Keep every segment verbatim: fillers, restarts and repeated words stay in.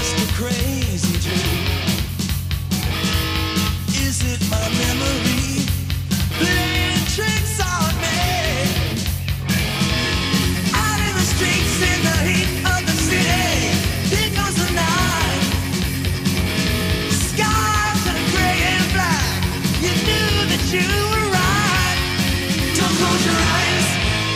just a crazy dream? Is it my memory playing tricks on me? Out in the streets in the heat of the city, here goes the night. Skies are gray and black. You knew that you were right. Don't close your eyes.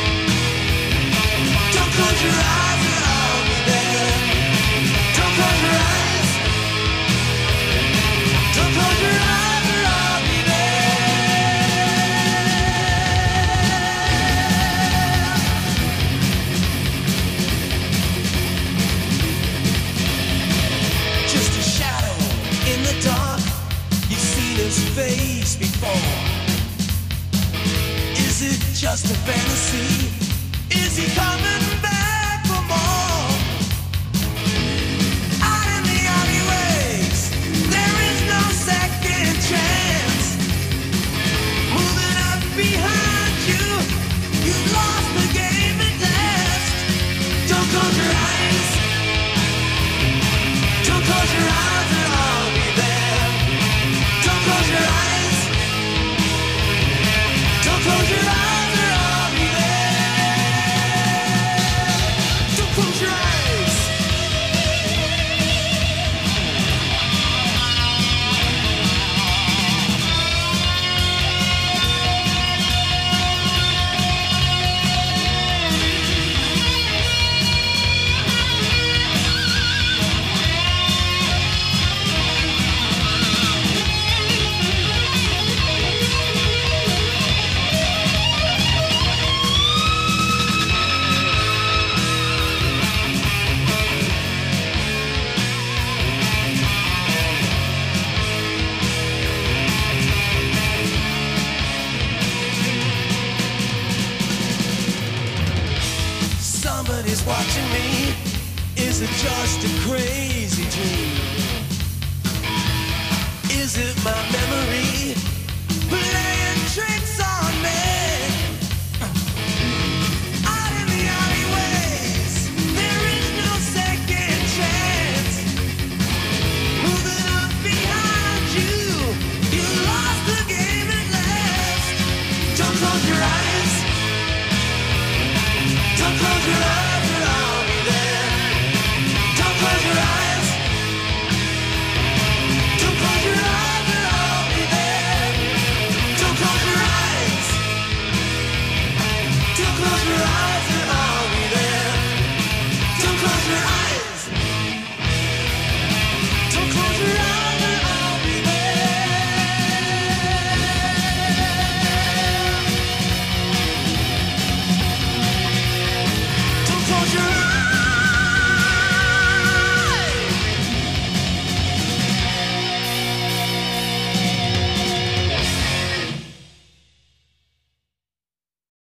Don't close your eyes and I'll be there. Don't close your eyes. Don't close your eyes and I'll be there. Just a shadow in the dark. You've seen his face before. Is it just a fantasy? Is he coming back for more? Out in the alleyways, there is no second chance. Moving up behind you, you've lost the game at last. Don't close your eyes. Don't close your eyes and I'll be there. Don't close your eyes. Don't close your eyes. Somebody's watching me. Is it just a crazy dream? Is it my memory